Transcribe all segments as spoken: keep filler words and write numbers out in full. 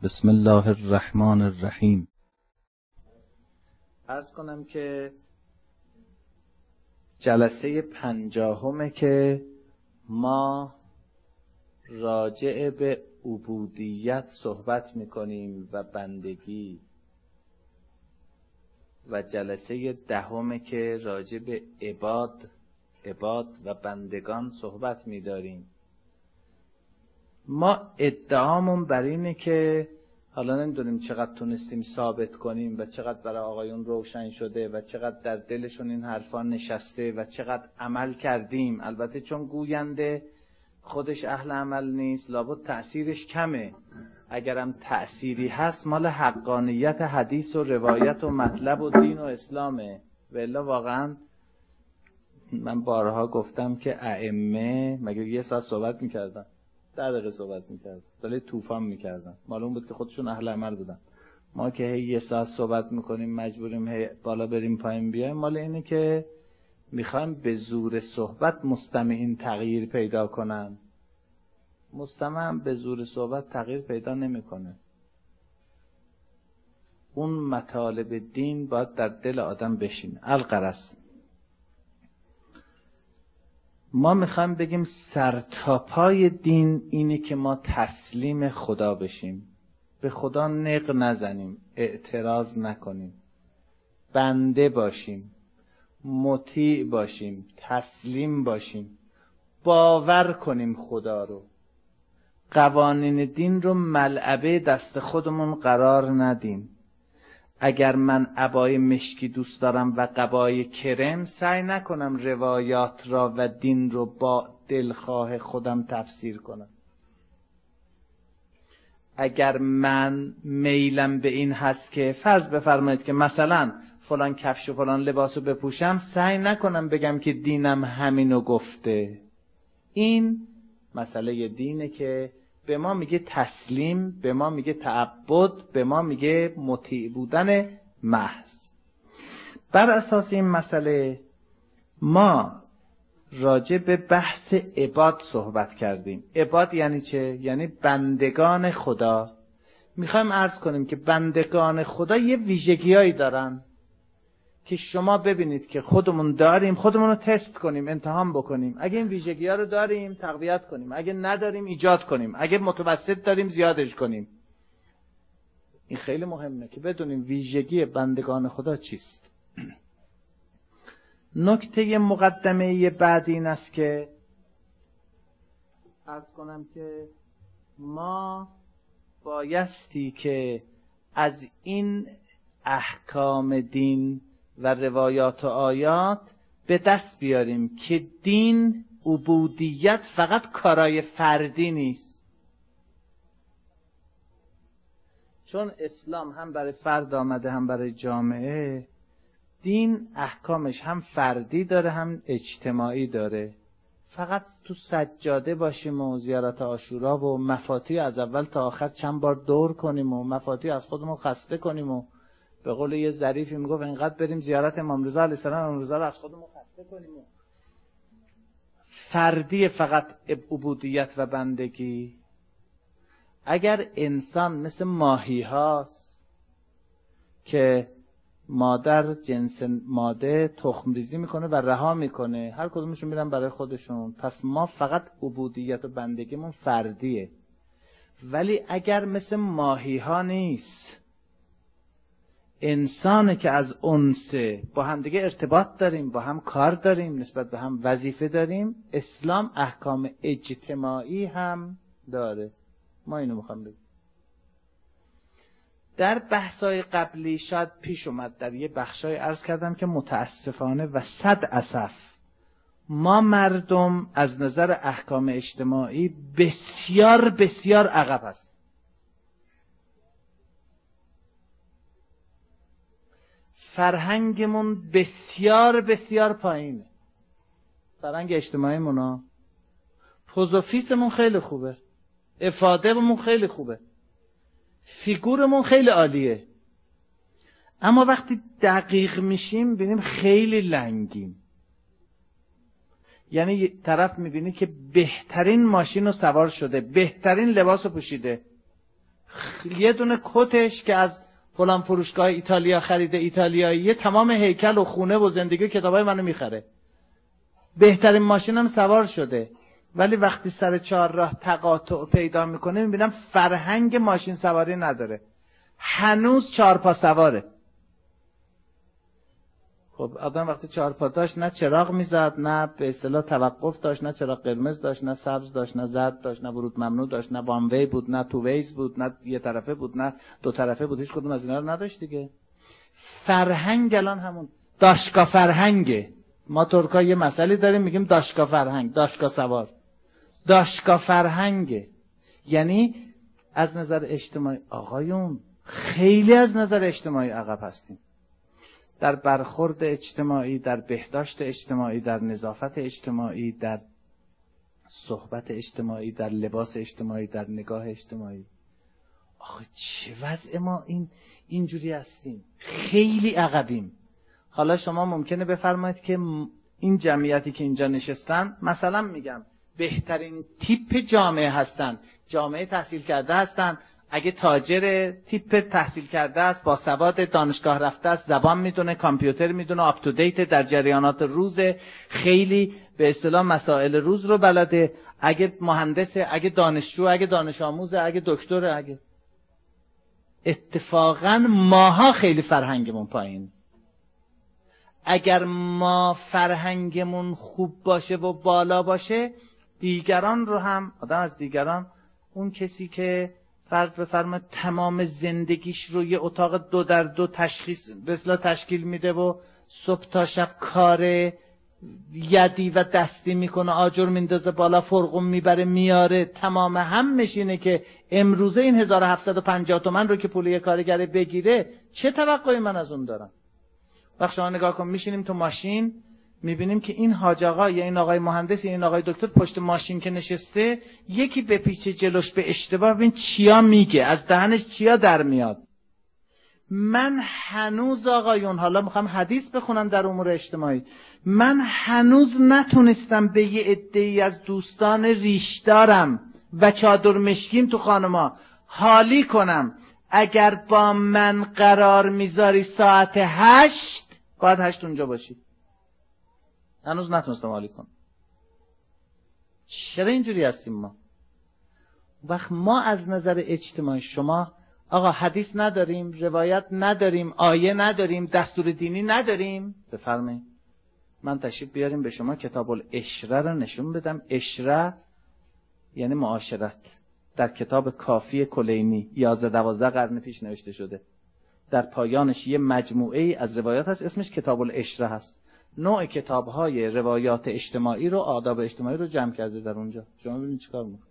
بسم الله الرحمن الرحیم. عرض کنم که جلسه پنجاهمه که ما راجع به عبودیت صحبت میکنیم و بندگی، و جلسه دهمه که راجع به عباد عباد و بندگان صحبت میداریم. ما ادعامون بر اینه که حالا نمیدونیم چقدر تونستیم ثابت کنیم و چقدر برای آقایون روشن شده و چقدر در دلشون این حرفا نشسته و چقدر عمل کردیم. البته چون گوینده خودش اهل عمل نیست، لابد تأثیرش کمه. اگرم تأثیری هست مال حقانیت حدیث و روایت و مطلب و دین و اسلامه. و الا واقعا من بارها گفتم که ائمه مگه یه ساعت صحبت میکردن؟ ده دقیقه صحبت میکردن، دلیل طوفان میکردن. معلوم بود که خودشون اهل عمل بودن. ما که هی یه ساعت صحبت میکنیم مجبوریم هی بالا بریم پایین بیایم، مال اینه که میخوایم به زور صحبت مستمعین تغییر پیدا کنن. مستمع به زور صحبت تغییر پیدا نمیکنه. اون مطالب دین باید در دل آدم بشینه. الغرض ما میخوایم بگیم سرتاپای دین اینه که ما تسلیم خدا بشیم، به خدا نق نزنیم، اعتراض نکنیم، بنده باشیم، مطیع باشیم، تسلیم باشیم، باور کنیم خدا رو. قوانین دین رو ملعبه دست خودمون قرار ندیم. اگر من عبای مشکی دوست دارم و قبای کرم، سعی نکنم روایات را و دین رو با دلخواه خودم تفسیر کنم. اگر من میلم به این هست که فرض بفرمایید که مثلا فلان کفش و فلان لباسو بپوشم، سعی نکنم بگم که دینم همینو گفته. این مسئله دینه که به ما میگه تسلیم، به ما میگه تعبد، به ما میگه مطیع بودن محض. بر اساس این مسئله ما راجع به بحث عباد صحبت کردیم. عباد یعنی چه؟ یعنی بندگان خدا. میخوایم عرض کنیم که بندگان خدا یه ویژگیایی دارن که شما ببینید که خودمون داریم، خودمون رو تست کنیم، امتحان بکنیم. اگه این ویژگی ها رو داریم تقویت کنیم، اگه نداریم ایجاد کنیم، اگه متوسط داریم زیادش کنیم. این خیلی مهمه که بدونیم ویژگی بندگان خدا چیست. نکته مقدمه بعد این است که عرض کنم که ما بایستی که از این احکام دین و روایات و آیات به دست بیاریم که دین، عبودیت فقط کارای فردی نیست. چون اسلام هم برای فرد آمده هم برای جامعه. دین احکامش هم فردی داره هم اجتماعی داره. فقط تو سجاده باشیم و زیارت عاشورا و مفاتیح از اول تا آخر چند بار دور کنیم و مفاتیح از خودمون خسته کنیم و به قول یه ظریفی میگفت اینقدر بریم زیارت امام رضا علیه السلام، امام رضا رو از خودمون خسته کنیم. فردی فقط عبودیت و بندگی. اگر انسان مثل ماهی هاست که مادر جنس ماده تخم ریزی میکنه و رها میکنه، هر کدومشون میرن برای خودشون، پس ما فقط عبودیت و بندگیمون فردیه. ولی اگر مثل ماهی ها نیست، انسانه که از انسه با هم دیگه ارتباط داریم، با هم کار داریم، نسبت به هم وظیفه داریم، اسلام احکام اجتماعی هم داره. ما اینو میخوام بگیم. در بحثای قبلی شاید پیش اومد، در یه بخشای عرض کردم که متاسفانه و صد اسف ما مردم از نظر احکام اجتماعی بسیار بسیار عقب هست. فرهنگمون بسیار بسیار پایینه. فرهنگ اجتماعیمون ها، پوزوفیسمون خیلی خوبه، افادهمون خیلی خوبه، فیگورمون خیلی عالیه، اما وقتی دقیق میشیم ببینیم خیلی لنگیم. یعنی یه طرف میبینی که بهترین ماشین رو سوار شده، بهترین لباس رو پوشیده، یه دونه کتش که از فلان فروشگاه ایتالیا خریده ایتالیاییه، تمام هیکل و خونه و زندگی و کتابای منو میخره. بهترین ماشینم سوار شده، ولی وقتی سر چهارراه تقاطع پیدا میکنه میبینم فرهنگ ماشین سواری نداره، هنوز چهار پا سواره. خب آدم وقتی چهار پا داشت نه چراغ میزد، نه به اصطلاح توقف داشت، نه چراغ قرمز داشت، نه سبز داشت، نه زرد داشت، نه ورود ممنوع داشت، نه وان وی بود، نه تو ویز بود، نه یه طرفه بود، نه دو طرفه بود، هیچ کدوم از اینا رو نداشت دیگه. فرهنگ الان همون داشکا فرهنگه. ما ترکا یه مسئله داریم میگیم داشکا فرهنگ، داشکا سوار. داشکا فرهنگه، یعنی از نظر اجتماعی آقایون خیلی از نظر اجتماعی عقب هستیم. در برخورد اجتماعی، در بهداشت اجتماعی، در نظافت اجتماعی، در صحبت اجتماعی، در لباس اجتماعی، در نگاه اجتماعی. آخه چه وضع ما این اینجوری هستیم، خیلی عقبیم. حالا شما ممکنه بفرمایید که این جمعیتی که اینجا نشستن مثلا میگم بهترین تیپ جامعه هستن، جامعه تحصیل کرده هستن. اگه تاجر تیپ تحصیل کرده است، با سواد دانشگاه رفته است، زبان میدونه، کامپیوتر میدونه، آپ تو دیت، در جریانات روز، خیلی به اصطلاح مسائل روز رو بلده. اگه مهندسه، اگه دانشجو، اگه دانش آموزه، اگه دکتره، اگه اتفاقا ماها خیلی فرهنگمون پایین. اگر ما فرهنگمون خوب باشه و بالا باشه، دیگران رو هم آدم از دیگران، اون کسی که فرض بفرمایید تمام زندگیش رو یه اتاق دو در دو تشخیص بسلا تشکیل میده و صبح تا شب کار یدی و دستی میکنه، آجر میندازه بالا، فرقوم میبره میاره، تمام همش اینه که امروزه این هزار و هفتصد و پنجاه تومن رو که پول یه کارگره بگیره، چه توقعی من از اون دارم؟ وقت شما نگاه کن، میشینیم تو ماشین میبینیم که این حاج آقا یا این آقای مهندس یا این آقای دکتر پشت ماشین که نشسته، یکی به پیچ جلوش به اشتباه، ببین چیا میگه، از دهنش چیا در میاد. من هنوز آقایون، حالا میخوام حدیث بخونم در امور اجتماعی، من هنوز نتونستم به یه عده‌ای از دوستان ریشدارم و چادر مشکیم تو خانما حالی کنم اگر با من قرار میذاری ساعت هشت باید هشت اونجا باشی. هنوز نتونستم حالی کنم. چرا اینجوری هستیم ما؟ وقت ما از نظر اجتماعی، شما آقا حدیث نداریم، روایت نداریم، آیه نداریم، دستور دینی نداریم، بفرمایید من تشریف بیاریم به شما کتاب العشره رو نشون بدم. عشره یعنی معاشرت. در کتاب کافی کلینی یازده دوازده قرن پیش نوشته شده. در پایانش یه مجموعه ای از روایات هست، اسمش کتاب العشره هست. نوع کتاب‌های روایات اجتماعی رو، آداب اجتماعی رو جمع کرده در اونجا. شما ببینید چیکار می‌کنه.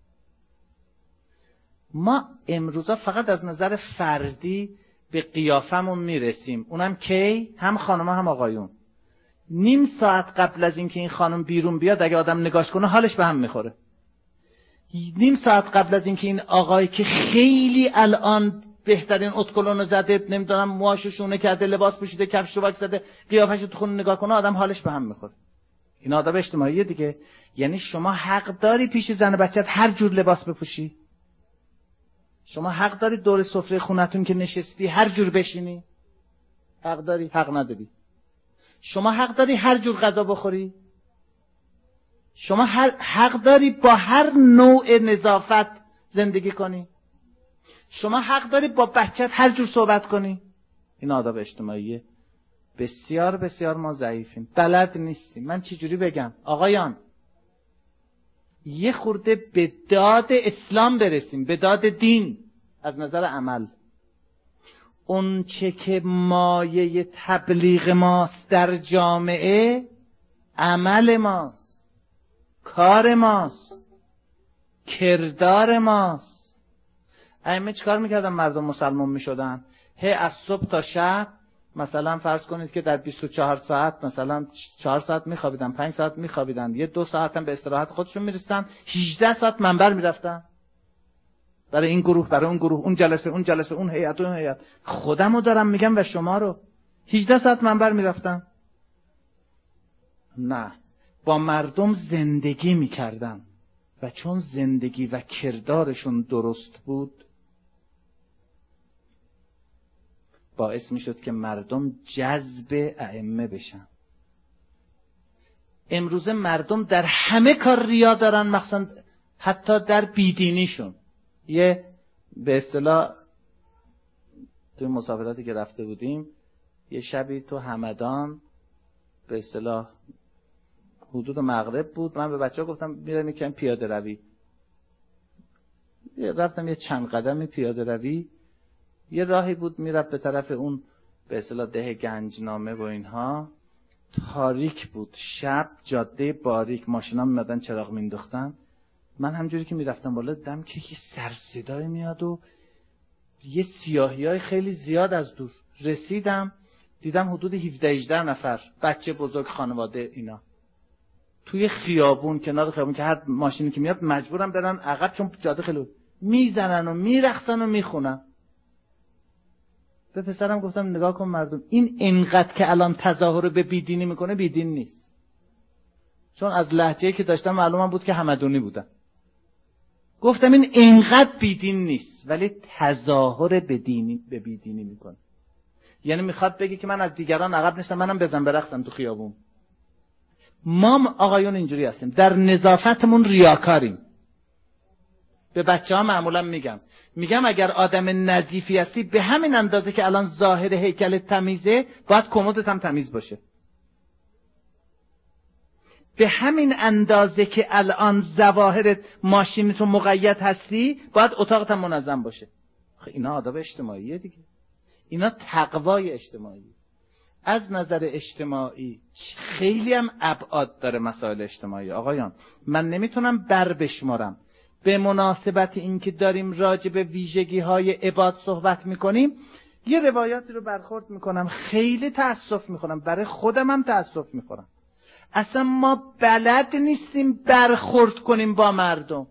ما امروزا فقط از نظر فردی به قیافمون میرسیم. اونم کی؟ هم خانم‌ها هم آقایون. نیم ساعت قبل از اینکه این خانم بیرون بیاد اگه آدم نگاش کنه حالش به هم میخوره. نیم ساعت قبل از اینکه این آقای که خیلی الان بهترین اتکلونو زده، نمیدونم موهاشو شونه کرده، لباس پوشیده، کفش شوک زده، قیافش تو خونه نگاه کنه آدم حالش به هم میخوره. این آداب اجتماعیه دیگه. یعنی شما حق داری پیش زن و بچت هر جور لباس بپوشی. شما حق داری دور سفره خونتون که نشستی هر جور بشینی. حق داری، حق نداری. شما حق داری هر جور غذا بخوری. شما هر حق داری با هر نوع نظافت زندگی کنی. شما حق داری با بچت هر جور صحبت کنی. این آداب اجتماعیه. بسیار بسیار ما ضعیفیم، بلد نیستیم. من چی جوری بگم آقایان، یه خورده به داد اسلام برسیم، به داد دین از نظر عمل. اون چه که مایه تبلیغ ماست در جامعه، عمل ماست، کار ماست، کردار ماست. ائمه چیکار میکردن مردم مسلمان میشدن؟ هی از صبح تا شب مثلا فرض کنید که در بیست و چهار ساعت مثلا چهار ساعت میخوابیدن، پنج ساعت میخوابیدن، یه دو ساعت هم به استراحت خودشون میرسیدن، هجده ساعت منبر میرفتن برای این گروه، برای اون گروه، اون جلسه، اون جلسه، اون هیئت، اون هیئت. خودمو دارم میگم و شما رو. هجده ساعت منبر میرفتن. نه، با مردم زندگی میکردن و چون زندگی و کردارشون درست بود، باعث میشد که مردم جذب ائمه بشن. امروزه مردم در همه کار ریا دارن، مخصوصا حتی در بیدینیشون. یه به اصطلاح توی مسافراتی که رفته بودیم یه شبی تو همدان به اصطلاح حدود مغرب بود، من به بچه‌ها گفتم میرم یکم پیاده روی. رفتم یه چند قدمی پیاده روی، یه راهی بود میرفت به طرف اون به اصطلاح ده گنجنامه و اینها. تاریک بود، شب، جاده باریک، ماشینا میمدن چراغ مینداختن. من همجوری که میرفتم بالا دیدم که یه سر صدای میاد و یه سیاهیای خیلی زیاد از دور. رسیدم دیدم حدود هفده هجده نفر بچه بزرگ، خانواده، اینا توی خیابون، کنار خیابون، که هر ماشینی که میاد مجبورم برن عقب چون جاده خیلی میزنن و میرقصن و میخونن. به پسرم گفتم نگاه کن مردم، این اینقدر که الان تظاهر به بیدینی میکنه بیدین نیست. چون از لهجه‌ای که داشتم معلومم بود که همدونی بودن. گفتم این اینقدر بیدین نیست ولی تظاهر به دینی به بیدینی میکنه. یعنی میخواد بگه که من از دیگران عقب نیستم، منم بزن برقصم تو خیابون. ما آقایون اینجوری هستیم، در نظافتمون ریاکاریم. به بچه ها معمولا میگم میگم اگر آدم نظیفی هستی به همین اندازه که الان ظاهر هیکل تمیزه باید کمدت هم تمیز باشه. به همین اندازه که الان ظواهرت ماشینتو مقید هستی باید اتاقت هم منظم باشه. اینا آداب اجتماعیه دیگه، اینا تقوای اجتماعی. از نظر اجتماعی خیلی هم ابعاد داره مسائل اجتماعی. آقایان من نمیتونم بر بشمارم. به مناسبت این که داریم راجع به ویژگی های عباد صحبت میکنیم یه روایاتی رو برخورد میکنم، خیلی تأسف میخورم، برای خودم هم تأسف میخورم. اصلا ما بلد نیستیم برخورد کنیم با مردم.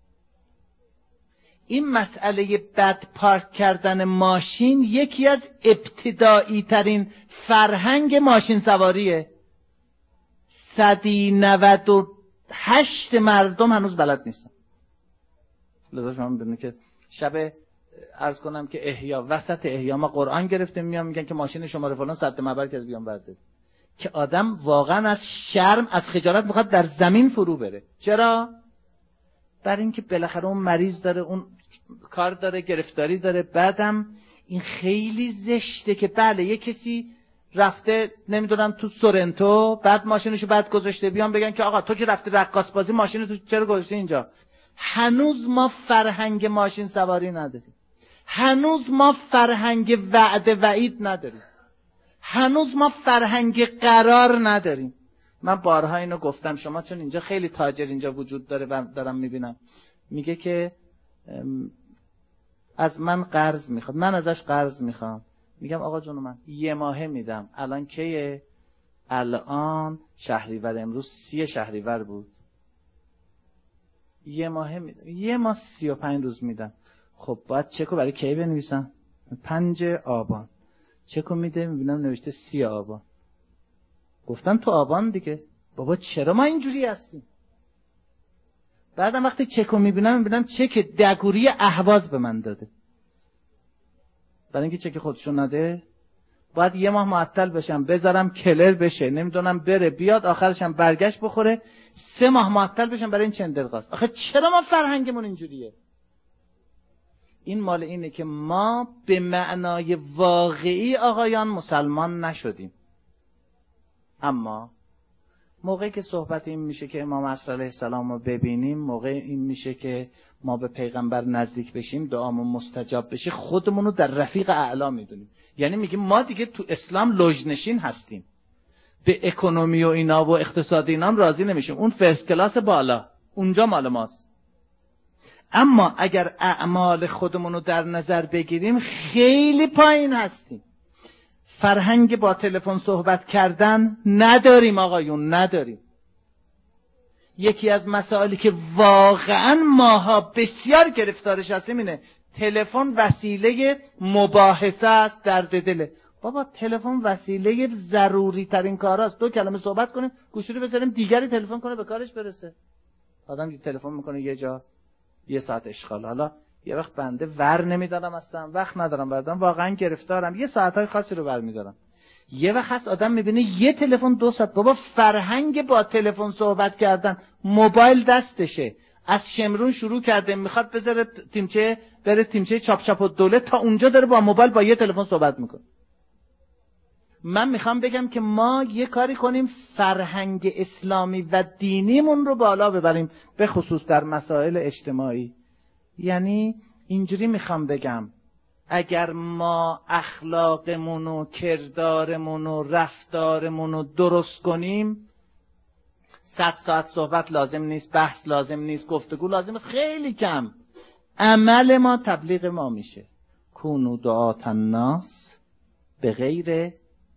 این مسئله بد پارک کردن ماشین یکی از ابتدایی ترین فرهنگ ماشین سواریه. صدی نود و هشت مردم هنوز بلد نیستن. لذا شما می‌بینید که شب عرض کنم که احیا، وسط احیا ما قرآن گرفتیم میان میگن که ماشین شماره فلان سد معبر کرد بیان برده، که آدم واقعا از شرم از خجالت میخواد در زمین فرو بره. چرا؟ برای اینکه بالاخره اون مریض داره، اون کار داره، گرفتاری داره. بعدم این خیلی زشته که بله یه کسی رفته نمیدونم تو سورنتو بعد ماشینشو بعد گذاشته بیان بگن که آقا تو که رفتی رقاص بازی ماشین تو چرا گذاشتی اینجا؟ هنوز ما فرهنگ ماشین سواری نداریم. هنوز ما فرهنگ وعده وعید نداریم. هنوز ما فرهنگ قرار نداریم. من بارها اینو گفتم، شما چون اینجا خیلی تاجر اینجا وجود داره و دارم میبینم، میگه که از من قرض میخواد، من ازش قرض میخوام. میگم آقا جون من یه ماهه میدم. الان کیه؟ الان شهریور، امروز سی شهریور بود. یه ماهه میدم، یه ماه سی و پنج روز میدم. خب باید چکو برای کی بنویسم؟ پنج آبان. چکو میده میبینم نوشته سی آبان. گفتم تو آبان دیگه. بابا چرا ما اینجوری هستیم؟ بعدم وقتی چکو میبینم میبینم چک دگوری اهواز به من داده. برای اینکه چک خودشون نده باید یه ماه معطل بشم، بذارم کلر بشه، نمیدونم بره بیاد، آخرشم برگشت بخوره، سه ماه معطل بشم برای این چندرغاز. آخه چرا ما فرهنگمون اینجوریه؟ این مال اینه که ما به معنای واقعی آقایان مسلمان نشدیم. اما موقعی که صحبت این میشه که امام عصر علیه السلام رو ببینیم، موقع این میشه که ما به پیغمبر نزدیک بشیم، دعامون مستجاب بشه، خودمون رو در رفیق اعلا میدونیم. یعنی میگیم ما دیگه تو اسلام لجنشین هستیم، به اکونومی و اینا و اقتصاد اینا هم راضی نمیشیم. اون فرست کلاس بالا اونجا مال ماست. اما اگر اعمال خودمون رو در نظر بگیریم خیلی پایین هستیم. فرهنگ با تلفن صحبت کردن نداریم آقایون، نداریم. یکی از مسائلی که واقعا ماها بسیار گرفتارش هستیم اینه تلفن وسیله مباحثه است، درد دله. بابا تلفن وسیله ضروری ترین کار است. دو کلمه صحبت کنیم گوشی رو بذاریم دیگری تلفن کنه به کارش برسه. آدم که تلفن میکنه یه جا یه ساعت اشغال. حالا یه وقت بنده ور نمیدارم اصلا، وقت ندارم بردارم، واقعا گرفتارم، یه ساعتهای خاصی رو ور میدارم. یه وقت هست آدم میبینه یه تلفن دو ساعت، بابا فرهنگ با تلفن صحبت کردن، موبایل دستشه، از شمرون شروع کرده میخواد بذاره تیمچه، بره تیمچه چاپ چاپ و دوله، تا اونجا داره با موبایل با یه تلفن صحبت میکنه. من میخوام بگم که ما یه کاری کنیم فرهنگ اسلامی و دینیمون رو بالا ببریم، به خصوص در مسائل اجتماعی. یعنی اینجوری میخوام بگم اگر ما اخلاقمون و کردارمون و رفتارمون رو درست کنیم، صد ساعت صحبت لازم نیست، بحث لازم نیست، گفتگو لازم نیست، خیلی کم عمل ما تبلیغ ما میشه. کونوا دعاة الناس به غیر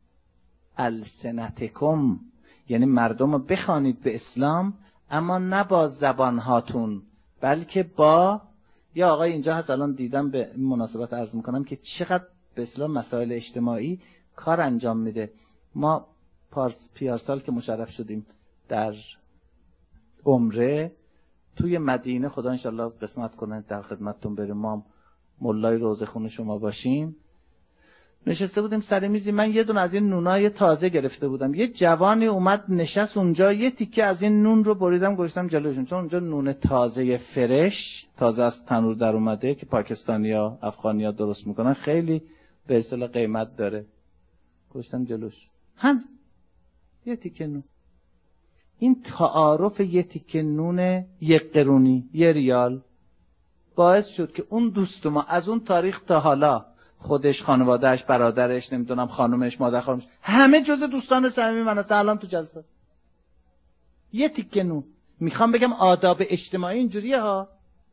السنتکم، یعنی مردم رو بخوانید به اسلام اما نه با زبان هاتون، بلکه با، یا آقای اینجا هست الان دیدم به این مناسبت عرض میکنم که چقدر به اسلام مسائل اجتماعی کار انجام میده. ما پارس پیارسال که مشرف شدیم در عمره توی مدینه، خدا انشالله قسمت کنه در خدمتتون بریم، ما مولای روزه خون شما باشیم، نشسته بودیم سر میزی، من یه دون از این نونای تازه گرفته بودم، یه جوانی اومد نشست اونجا، یه تیکه از این نون رو بریدم گذاشتم جلوشون، چون اونجا نون تازه فرش تازه از تنور در اومده که پاکستانیا افغانیا درست میکنن، خیلی به اصطلاح قیمت داره، گذاشتم جلوش، هم یه تیکه نون. این تعارف یه تیکه نون یک قرونی، یه ریال، باعث شد که اون دوست ما از اون تاریخ تا حالا، خودش، خانوادهش، برادرش، نمیدونم خانومش، مادر خانومش، همه جز دوستان صمیمی من هستن الان تو جلسه. یه تیکه نون. میخوام بگم آداب اجتماعی اینجوریه ها.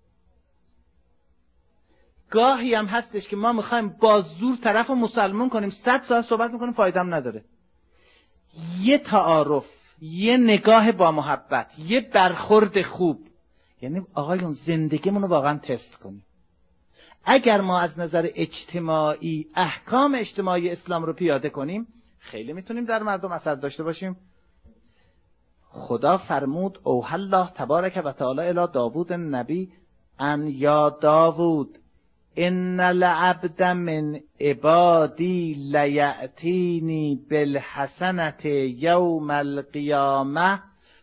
گاهی هم هستش که ما میخوایم با زور طرف رو مسلمون کنیم، صد ساعت صحبت میکنیم فایدم نداره. یه تعارف، یه نگاه با محبت، یه برخورد خوب، یعنی آقایون زندگیمون رو واقعا تست کنیم. اگر ما از نظر اجتماعی احکام اجتماعی اسلام رو پیاده کنیم، خیلی میتونیم در مردم اثر داشته باشیم. خدا فرمود اوحی الله تبارک و تعالی الی داوود النبی ان یا داوود ان العبد من عبادی لیأتینی بالحسنة یوم القیامه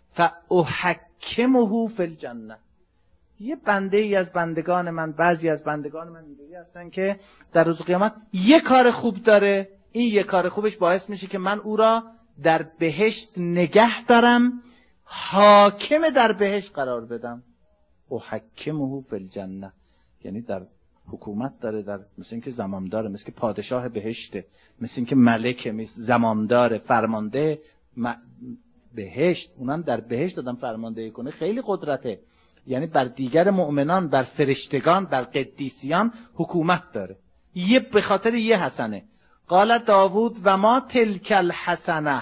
فاحکمه فی الجنه. یه بنده ای از بندگان من، بعضی از بندگان من اینجوری هستن که در روز قیامت یه کار خوب داره، این یه کار خوبش باعث میشه که من او را در بهشت نگه دارم، حاکم در بهشت قرار بدم. احکمه فی الجنه، یعنی در حکومت داره، در مثل اینکه زمامداره، مثل که پادشاه بهشته، مثل اینکه ملکه، زمامداره، فرمانده م... بهشت، اونم در بهشت دادم فرماندهی کنه، خیلی قدرته، یعنی بر دیگر مؤمنان، بر فرشتگان، بر قدیسیان حکومت داره. یه به خاطر یه حسنه. قال داوود و ما تلک الحسنه.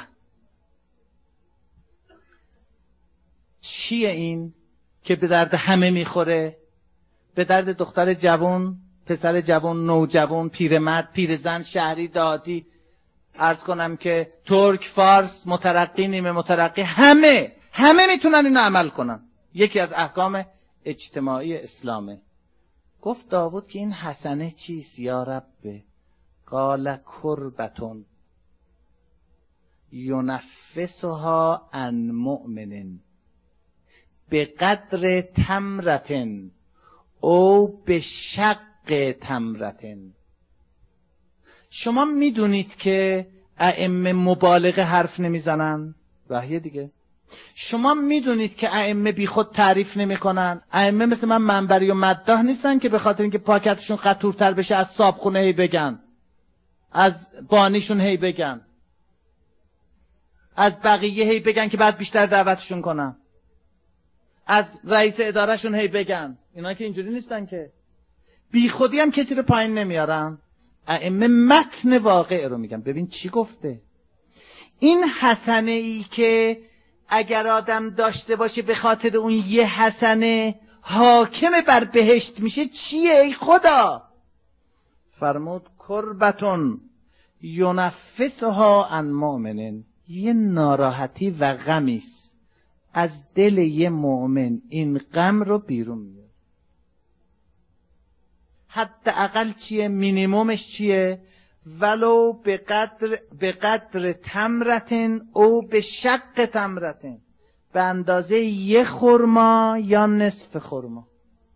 چیه این که به درد همه میخوره؟ به درد دختر جوان، پسر جوان، نوجوان، پیرمرد، پیرزن، شهری، دهاتی، عرض کنم که ترک، فارس، مترقی، نیمه مترقی، همه همه میتونن اینو عمل کنن. یکی از احکام اجتماعی اسلامه. گفت داوود که این حسنه چیست یا رب؟ قال کربتون ینفسها عن مؤمن به قدر تمرتن او به شق تمرتن. شما میدونید که ائمه مبالغه حرف نمیزنن؟ وحیه دیگه. شما میدونید که ائمه بی خود تعریف نمیکنن؟ ائمه مثل من منبری و مداح نیستن که به خاطر اینکه پاکتشون خطورتر بشه از صابخونه هی بگن، از بانیشون هی بگن، از بقیه هی بگن که بعد بیشتر دعوتشون کنن، از رئیس ادارهشون هی بگن. اینا که اینجوری نیستن که. بی خودی هم کسی رو پایین نمیارن. ائمه متن واقع رو میگن. ببین چی گفته. این حسنه ای که اگر آدم داشته باشه به خاطر اون یه حسنه حاکم بر بهشت میشه، چیه ای خدا؟ فرمود کربتون ینفسها عن مؤمن. یه ناراحتی و غمیست از دل یه مؤمن، این غم رو بیرون میاره. حداقل چیه؟ مینیمومش چیه؟ ولو به قدر به قدر تمرتن او به شق تمرتن، به اندازه یه خرما یا نصف خرما.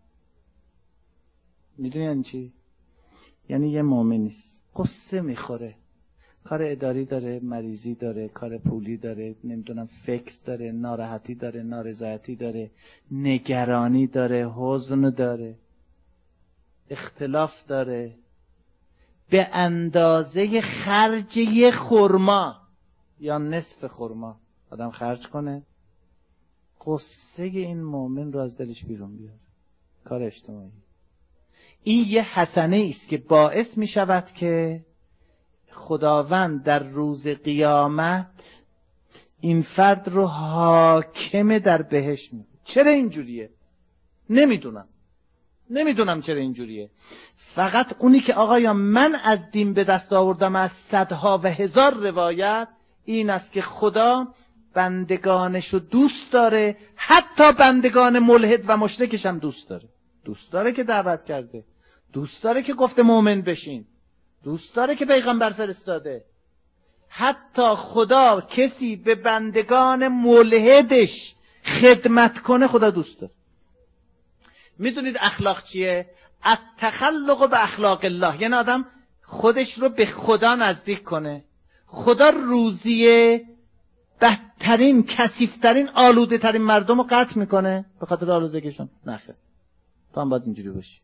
میدونی یعنی چی؟ یعنی یه مومن نیست، قصه میخوره، کار اداری داره، مریضی داره، کار پولی داره، نمیدونم فکر داره، ناراحتی داره، نارضایتی داره، نگرانی داره، حزن داره، اختلاف داره، به اندازه خرج یه خرما یا نصف خرما آدم خرج کنه، قصه این مومن رو از دلش بیرون بیاره. کار اجتماعی این یه حسنه است که باعث می شود که خداوند در روز قیامت این فرد رو حاکم در بهشت می. چرا اینجوریه؟ نمیدونم نمیدونم چرا اینجوریه. فقط اونی که آقایا من از دین به دست آوردم از صدها و هزار روایت این است که خدا بندگانش رو دوست داره، حتی بندگان ملحد و مشرکش هم دوست داره. دوست داره که دعوت کرده، دوست داره که گفته مؤمن بشین، دوست داره که پیغمبر فرستاده. حتی خدا کسی به بندگان ملحدش خدمت کنه خدا دوست داره. میدونید اخلاق چیه؟ التخلق به اخلاق الله، یعنی آدم خودش رو به خدا نزدیک کنه. خدا روزیه بدترین، کثیفترین، آلوده ترین مردم رو قطع میکنه به خاطر آلودگیشون؟ نخیر، تو هم باید اینجوری باشی.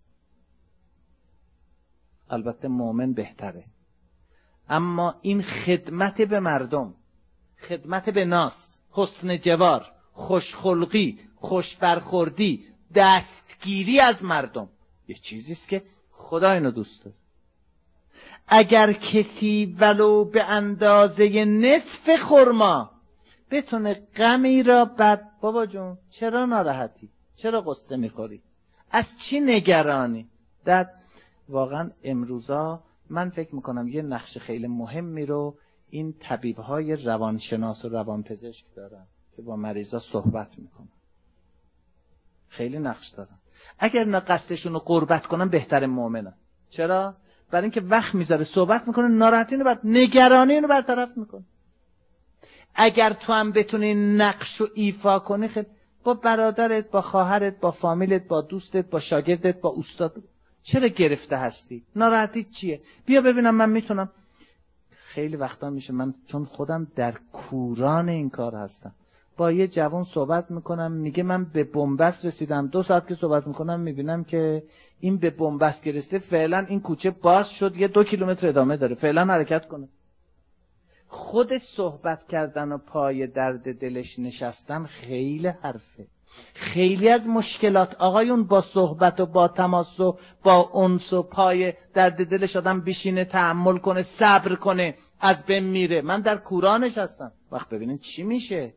البته مؤمن بهتره، اما این خدمت به مردم، خدمت به ناس، حسن جوار، خوشخلقی، خوشبرخوردی، دستگیری از مردم یه چیزیست که خدا اینو دوست داره. اگر کسی ولو به اندازه نصف خرما بتونه غمی را بر بابا جون چرا ناراحتی؟ چرا قصه میخوری؟ از چی نگرانی؟ در واقعا امروزا من فکر میکنم یه نقش خیلی مهمی رو این طبیب‌های روانشناس و روانپزشک دارن که با مریضا صحبت میکنن. خیلی نقش دارن. اگر اینا قصدشون رو قربت کنن بهتر مؤمنن. چرا؟ برای اینکه وقت میذاره صحبت میکنه، ناراحتی رو بر نگرانی رو برطرف میکنه. اگر تو هم بتونی نقش رو ایفا کنی، خیلی با برادرت، با خواهرت، با فامیلت، با دوستت، با شاگردت، با استاد، چرا گرفته هستی؟ ناراحتی چیه؟ بیا ببینم من میتونم. خیلی وقتا میشه من چون خودم در کوران این کار هستم، با یه جوان صحبت میکنم، میگه من به بنبست رسیدم. دو ساعت که صحبت میکنم میبینم که این به بنبست که رسیده، فعلا این کوچه باز شد، یه دو کیلومتر ادامه داره، فعلا حرکت کنه. خود صحبت کردن و پای درد دلش نشستن خیلی حرفه. خیلی از مشکلات آقایون با صحبت و با تماس و با انس و پای درد دلش آدم بشینه تحمل کنه، صبر کنه، از بین میره. من در کورانش هستم. وقت ببینین چی میشه.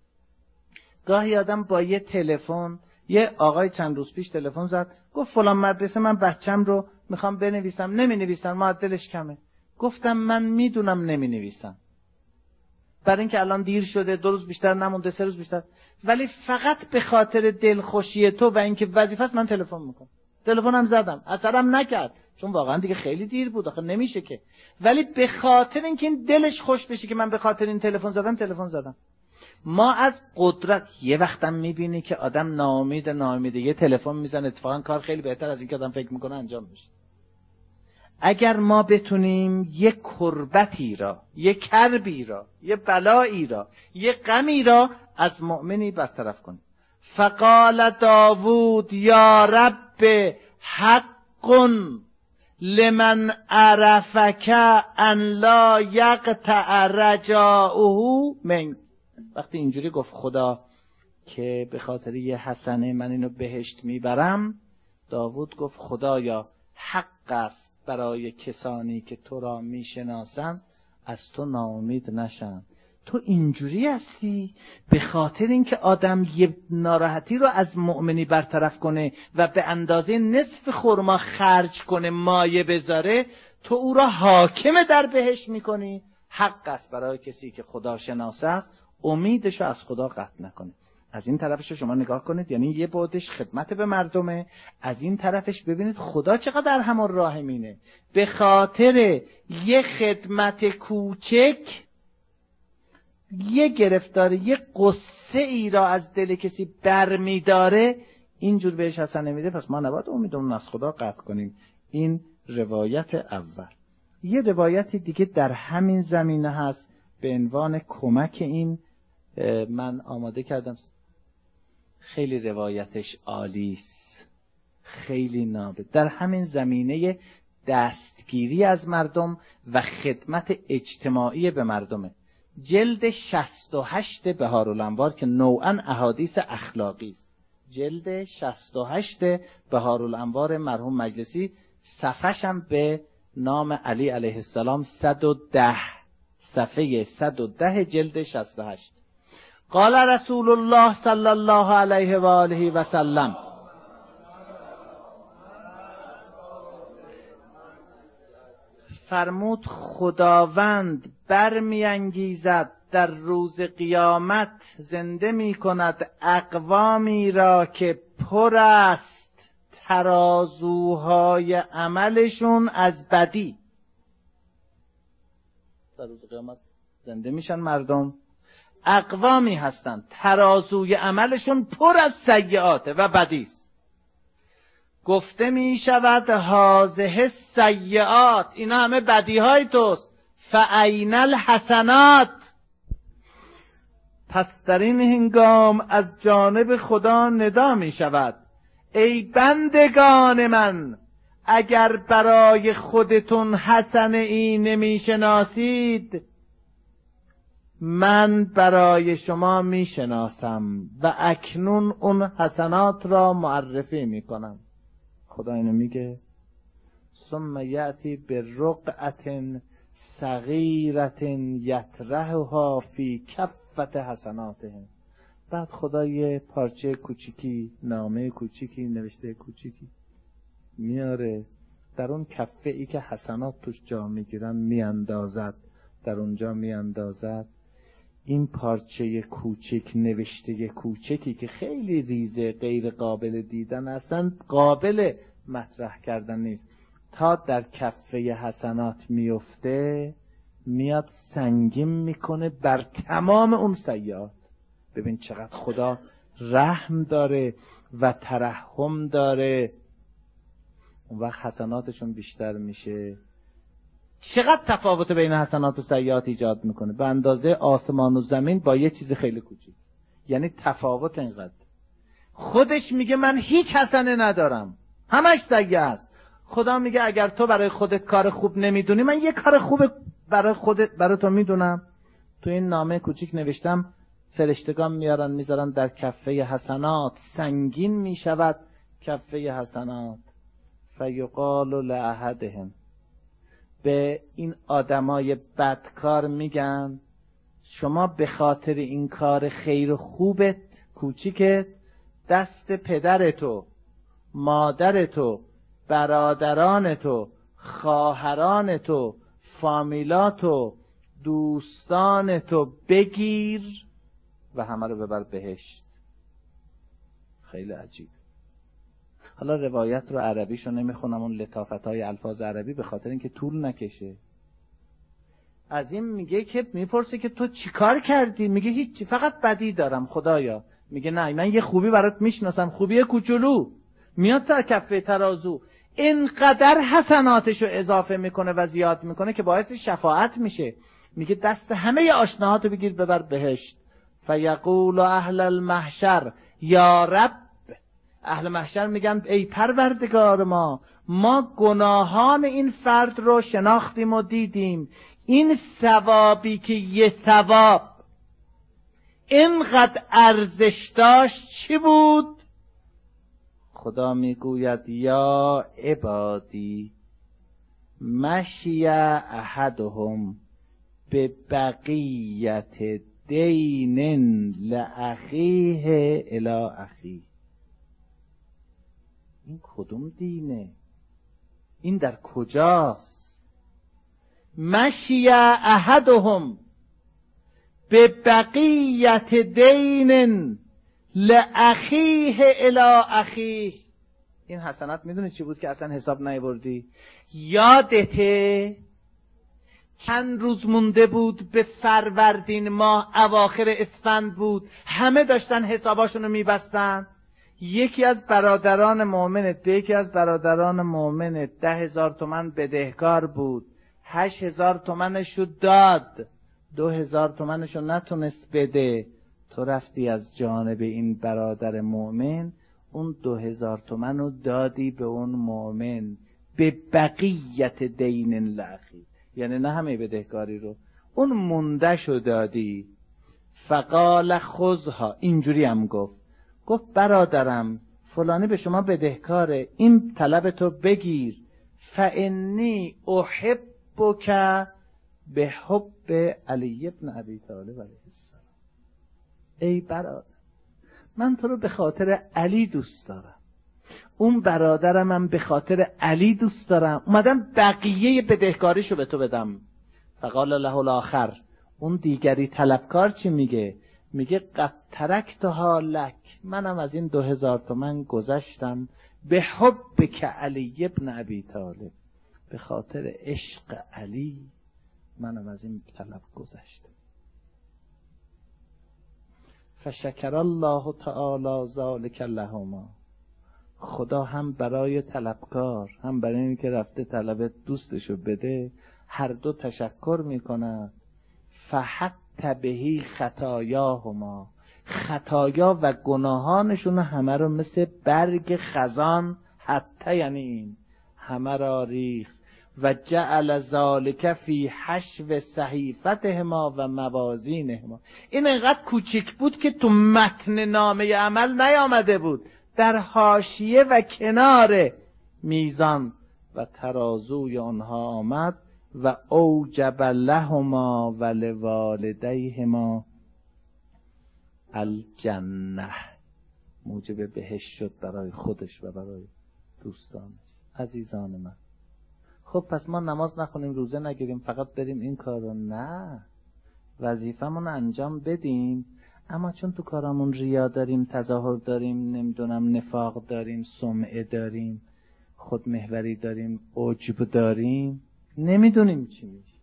گاهی آدم با یه تلفن، یه آقای چند روز پیش تلفن زد، گفت فلان مدرسه من بچم رو میخوام بنویسم، نمی نویسن، معدلش کمه. گفتم من میدونم نمی نویسن، برای اینکه الان دیر شده، دو روز بیشتر نمونده، سه روز بیشتر، ولی فقط به خاطر دلخوشی تو و اینکه وظیفه است من تلفن میکنم. تلفنم زدم، اثرم نکرد، چون واقعا دیگه خیلی دیر بود، آخه نمیشه که. ولی به خاطر اینکه این دلش خوش بشه که من به خاطر این تلفن زدم، تلفن زدم. ما از قدرت یه وقتم میبینی که آدم ناامید ناامیده یه تلفن میزنه، اتفاقا کار خیلی بهتر از این که آدم فکر میکنه انجام بشه. اگر ما بتونیم یه کربتی را، یه کربی را، یه بلایی را، یه غمی را از مؤمنی برطرف کنیم. فقال داوود یا رب حق لمن عرفک ان لا یقطع رجاؤه من. وقتی اینجوری گفت خدا که به خاطر یه حسنه من اینو بهشت میبرم، داوود گفت خدایا حق است برای کسانی که تو را میشناسن از تو ناامید نشن. تو اینجوری هستی به خاطر اینکه آدم یه ناراحتی رو از مؤمنی برطرف کنه و به اندازه نصف خرما خرج کنه، مایه بذاره، تو او را حاکم در بهشت میکنی. حق است برای کسی که خدا شناسه است امیدشو از خدا قطع نکنه. از این طرفش رو شما نگاه کنید، یعنی یه بعدش خدمت به مردمه، از این طرفش ببینید خدا چقدر ارحم الراحمینه. به خاطر یه خدمت کوچک یه گرفتاری، یه قصه ای را از دل کسی برمیداره، اینجور بهش حسنه میده. پس ما نباید امیدمون از خدا قطع کنیم. این روایت اول. یه روایت دیگه در همین زمینه هست به عنوان کمک این، من آماده کردم، خیلی روایتش عالیست، خیلی نابه، در همین زمینه دستگیری از مردم و خدمت اجتماعی به مردمه. جلد شصت و هشت بهارالانوار که نوعاً احادیث اخلاقی است. جلد شصت و هشت بهارالانوار مرحوم مجلسی، صفحش هم به نام علی علیه السلام صد و ده، صفحه صد و ده جلد شصت و هشت. قال رسول الله صلی الله علیه و آله و سلم، فرمود خداوند برمیانگیزد در روز قیامت، زنده می کند اقوامی را که پر است ترازوهای عملشون از بدی. در روز قیامت زنده میشن مردم، اقوامی هستند ترازوی عملشون پر از سیئاته و بدیست. گفته می شود هازه سیئات، اینا همه بدیهای توست، فأین الحسنات، پس در این هنگام از جانب خدا ندا می شود ای بندگان من، اگر برای خودتون حسنه ای نمی شناسید من برای شما می شناسم و اکنون اون حسنات را معرفی می کنم. خدا اینو میگه ثم یأتی برقعة صغیرة یطرحها فی کفة حسناتهم. بعد خدا یه پارچه کوچیکی، نامه کوچیکی، نوشته کوچیکی میاره، در اون کفه ای که حسنات توش جا میگیرن میاندازد، در اونجا میاندازد. این پارچه کوچک، نوشته کوچکی که خیلی ریزه، غیر قابل دیدن، اصلا قابل مطرح کردن نیست، تا در کفه حسنات میفته میاد سنگین میکنه بر تمام اون سیئات. ببین چقدر خدا رحم داره و ترحم داره. اون وقت حسناتشون بیشتر میشه. چقدر تفاوت بین حسنات و سیئات ایجاد میکنه؟ به اندازه آسمان و زمین با یه چیز خیلی کوچیک. یعنی تفاوت اینقدر. خودش میگه من هیچ حسنه ندارم، همش سیئه است. خدا میگه اگر تو برای خودت کار خوب نمیدونی، من یه کار خوب برای خودت برای تو میدونم. تو این نامه کوچیک نوشتم فرشتگان میارن میذارن در کفه حسنات، سنگین میشود کفه حسنات. فیقال لأحدهم، به این آدمای بدکار میگن شما به خاطر این کار خیر خوبت کوچیکت دست پدرتو، مادرتو، برادرانتو، خواهرانتو، فامیلاتو، دوستانتو بگیر و همه رو ببر بهشت. خیلی عجیب. حالا روایت رو عربیشو نمیخونم، اون لطافت‌های الفاظ عربی، به خاطر اینکه طول نکشه. از این میگه که میپرسه که تو چیکار کردی؟ میگه هیچی، فقط بدی دارم خدایا. میگه نه، من یه خوبی برات میشناسم، خوبی کوچولو، میاد تا کفه ترازو، اینقدر حسناتشو اضافه میکنه و زیاد میکنه که باعث شفاعت میشه. میگه دست همه آشناهاتو بگیر ببر بهشت. فیقول اهل المحشر یا رب، اهل محشر میگن ای پروردگار ما، ما گناهان این فرد رو شناختیم و دیدیم، این ثوابی که یه ثواب اینقدر ارزش داشت چی بود؟ خدا میگوید یا عبادی مشی احدهم به بقیت دین لأخیه الی اخیه. این کدوم دینه؟ این در کجاست؟ مشی احدهم به بقیت دین لأخیه الی اخیه. این حسنات میدونی چی بود که اصلا حساب نیاوردی؟ یادته چند روز مونده بود به فروردین ماه، اواخر اسفند بود، همه داشتن حساباشونو میبستن. یکی از برادران مؤمنت یکی از برادران مؤمنت ده هزار تومن بدهکار بود، هشت هزار تومنشو داد، دو هزار تومنشو نتونست بده. تو رفتی از جانب این برادر مؤمن اون دو هزار تومنو دادی به اون مؤمن به بقیت دین لأخی، یعنی نه همه بدهکاری رو، اون موندهشو دادی. فقال خذها، اینجوری هم گفت، گفت برادرم فلانی به شما بدهکاره، این طلب تو بگیر. فانی احبک به حب علی ابن ابی طالب علیه السلام. ای برادر، من تو رو به خاطر علی دوست دارم، اون برادرم هم به خاطر علی دوست دارم، اومدم بقیه بدهکاریشو به تو بدم. فقال له الاخر، اون دیگری طلبکار چی میگه؟ میگه قد ترکتها لک، منم از این دو هزار تومن گذشتم، به حب که علی ابن ابی طالب، به خاطر عشق علی منم از این طلب گذشتم. فشکر الله تعالی ذلک لهما، خدا هم برای طلبکار هم برای این که رفته طلب دوستشو بده هر دو تشکر میکنه. فحط بهی خطایاهما، خطایا و گناهانشون همه رو مثل برگ خزان، حتی یعنی این همه را ریخ. و جعل ذالک فی حشو صحیفتهما و موازینهما. این اینقدر کوچیک بود که تو متن نامه عمل نیامده بود، در حاشیه و کنار میزان و ترازوی آنها آمد. و اوجب لهما و لوالدیهما الجنه، موجب بهشت شد برای خودش و برای دوستانش. عزیزان من، خب پس ما نماز نخونیم، روزه نگیریم، فقط بریم این کارو؟ نه، وظیفمون انجام بدیم، اما چون تو کارامون ریا داریم، تظاهر داریم، نمیدونم نفاق داریم، سمعه داریم، خودمحوری داریم، عجب داریم، نمیدونیم چی میشه.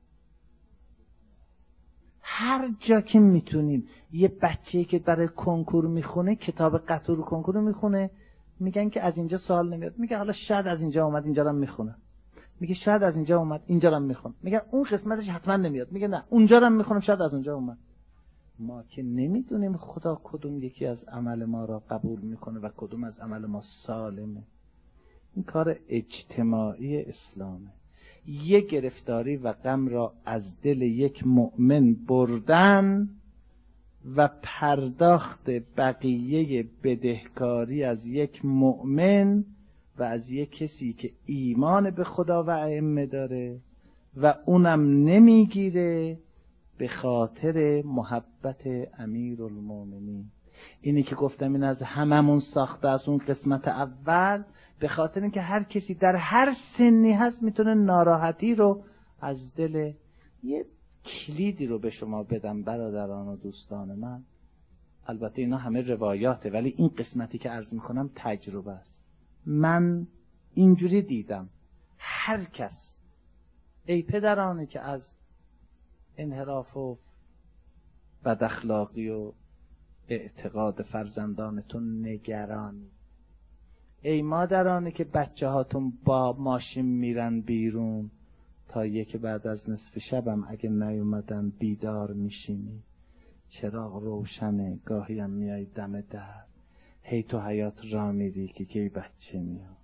هر جا که میتونیم، یه بچه‌ای که برای کنکور میخونه، کتاب قطور کنکور میخونه، میگن که از اینجا سوال نمیاد، میگه حالا شاید از اینجا اومد اینجا رو میخونه، میگه شاید از اینجا اومد اینجا رو میخونه، میگه اون قسمتش حتما نمیاد، میگه نه اونجا رو میخونم شاید از اونجا اومد. ما که نمیدونیم خدا کدوم یکی از عمل ما را قبول میکنه و کدوم از عمل ما سالمه. این کار اجتماعی اسلامه. یه گرفتاری و غم را از دل یک مؤمن بردن و پرداخت بقیه بدهکاری از یک مؤمن و از یک کسی که ایمان به خدا و ائمه داره و اونم نمیگیره به خاطر محبت امیرالمومنین. اینی که گفتم این از هممون ساخته از اون قسمت اول، به خاطر اینکه هر کسی در هر سنی هست میتونه ناراحتی رو از دل، یه کلیدی رو به شما بدم برادران و دوستان من، البته اینا همه روایاته ولی این قسمتی که عرض میکنم تجربه است. من اینجوری دیدم هر کس، ای پدرانی که از انحراف و بد اخلاقی و اعتقاد فرزندانتون نگرانی، ای مادرانی که بچه هاتون با ماشین میرن بیرون تا یک بعد از نصف شبم اگه نیومدن بیدار میشینی، چراغ روشنه، گاهی هم میای دم در، هی تو حیات را میری که کی بچه میاد.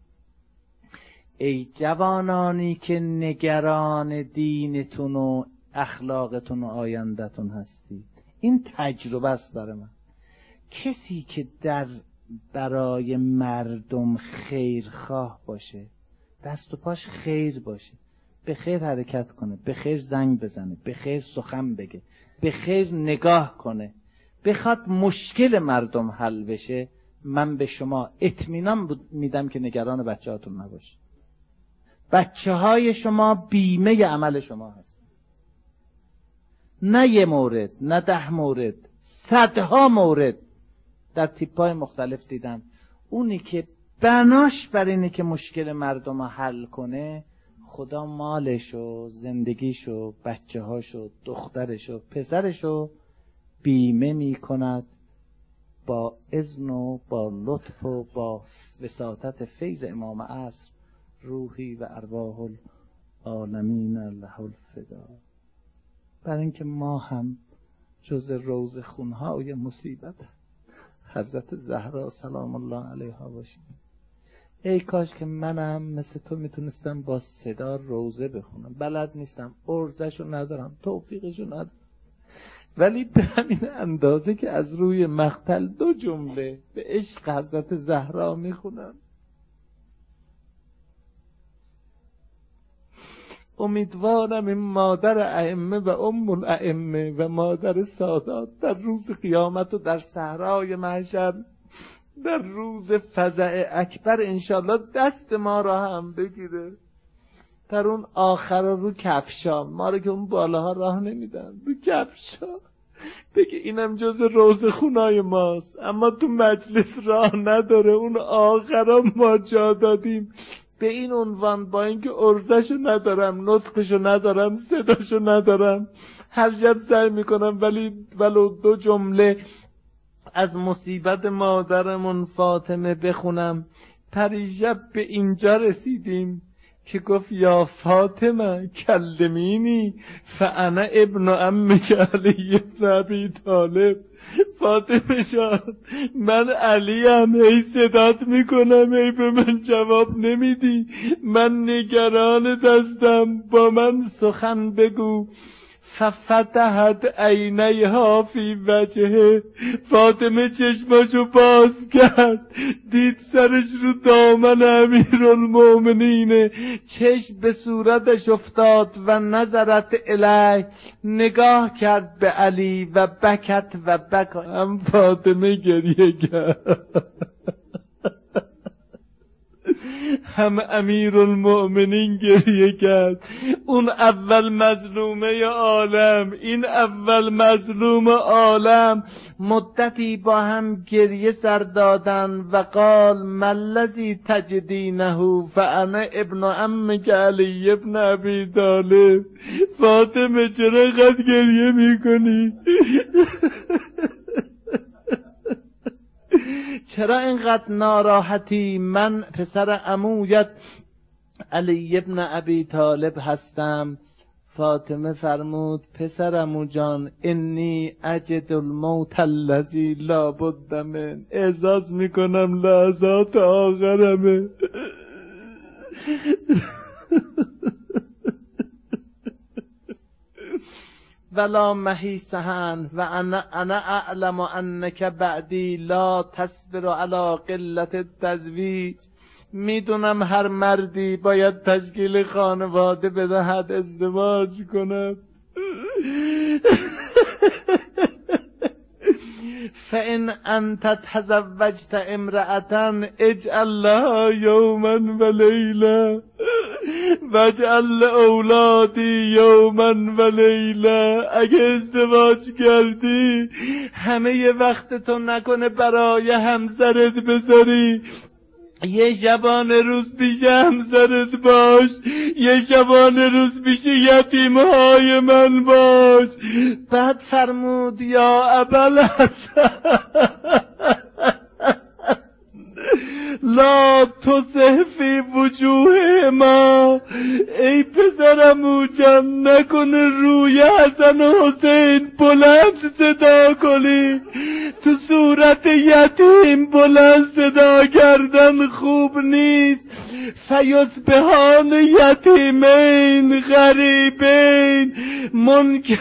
ای جوانانی که نگران دینتون و اخلاقتون و آیندهتون هستید، این تجربه است برای من. کسی که در برای مردم خیرخواه باشه، دست و پاش خیر باشه، به خیر حرکت کنه، به خیر زنگ بزنه، به خیر سخن بگه، به خیر نگاه کنه، بخواد مشکل مردم حل بشه، من به شما اطمینان میدم که نگران بچه هاتون نباشه. بچه های شما بیمه عمل شما هست. نه یه مورد، نه ده مورد، صدها مورد در تیپ‌های مختلف دیدم. اونی که بناش بر اینه که مشکل مردم رو حل کنه، خدا مالشو، زندگیشو، بچه‌هاشو، دخترشو، پسرشو بیمه میکند با اذن و با لطف و با وساطت فیض امام عصر. روحی و ارواح العالمین له الفدا. برای اینکه ما هم جز روز خونهای مصیبت حضرت زهرا سلام الله علیها باشیم. ای کاش که منم مثل تو میتونستم با صدا روزه بخونم. بلد نیستم، ارزشو ندارم، توفیقشو ندارم، ولی به همین اندازه که از روی مقتل دو جمله به عشق حضرت زهرا میخونم. امیدوارم این مادر ائمه و ام الائمه و مادر سادات در روز قیامت و در صحرای محشر، در روز فزع اکبر انشالله دست ما را هم بگیره. در اون آخر رو کفشا، ما رو که اون بالاها راه نمیدن، رو کفشا بگه اینم جز روز خونای ماست، اما تو مجلس راه نداره. اون آخرا ما جا دادیم به این عنوان، با اینکه ارزشو ندارم، نطقشو ندارم، صداشو ندارم، هر شب سعی میکنم ولی ولو دو جمله از مصیبت مادرمون فاطمه بخونم. پریشب به اینجا رسیدیم که گفت یا فاطمه کلمینی فانا ابن عمک علی بن ابی طالب. فاطمه شاد، من علیم، ای صدات میکنم ای به من جواب نمیدی، من نگران دستم، با من سخن بگو. ففتحت عینیها فی وجهه. فاطمه چشماشو باز کرد، دید سرش رو دامن امیرالمومنینه، چشم به صورتش افتاد و نظرت الیه، نگاه کرد به علی و بکت و بکا. هم فاطمه گریه کرد، هم امیرالمؤمنین گریه کرد. اون اول مظلومه عالم، این اول مظلوم عالم، مدتی با هم گریه سر دادن و قال ملذی تجدینه فانا ابن عمک علی ابن ابی طالب. فاطمه چرا قد گریه میکنی؟ چرا اینقدر ناراحتی؟ من پسر عمویت علی ابن ابی طالب هستم. فاطمه فرمود پسر عمو جان، انی اجد الموت الذی لا بد من. احساس میکنم لحظات آخرمه. ولا محیسهن و انا انا اعلم انک بعدی لا تصبر علی قلت التزویج. میدونم هر مردی باید تشکیل خانواده بدهد، ازدواج کند. فإن انت تزوجت امرأة اجعل لها یوما و لیلا واجعل اولادی یوما و لیلا. اگه ازدواج کردی همه ی وقت تو نکنه برای همسرت بذاری، یه شبانه روز پیش همسرت باش، یه شبانه روز پیش یتیمهای من باش. بعد فرمود یا ابوالحسن لا تصح فی وجوه ما. ای پسرمو جان، نکنه روی حسن و حسین بلند صدا کنی. تو صورت یتیم بلند صدا کردن خوب نیست. فیصبحان یتیمین غریبین منکر.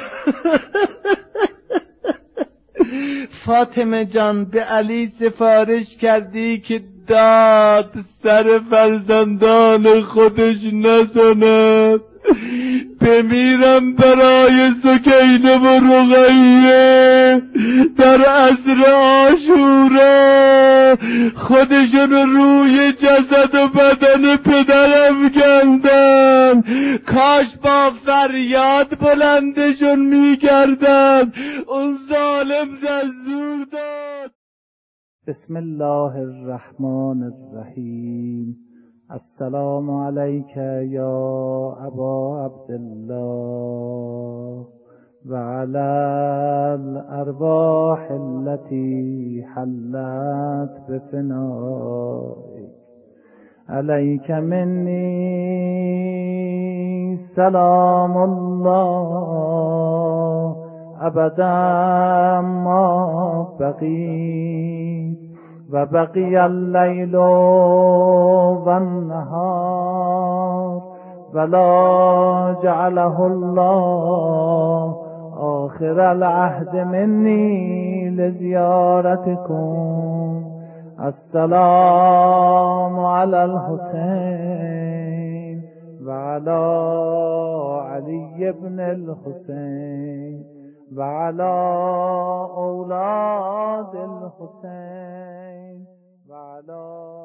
فاطمه جان، به علی سفارش کردی که داد سر فرزندان خودش نزند. بمیرم برای سکینه و رقیه در عصر عاشورا. خودشون روی جسد و بدن پدرم کندن. کاش با فریاد بلندشون میکردن. اون ظالم زور داد. بسم الله الرحمن الرحیم. السلام علیک یا ابا عبدالله و علی الارواح التي حلت بفنائک. علیک منی سلام الله ابدا ما بقی و بقی اللیل و النهار ولا جعله الله آخر العهد منی لزیارتکم. السلام علی الحسین و علی علی ابن الحسین و علی اولاد الحسین و علی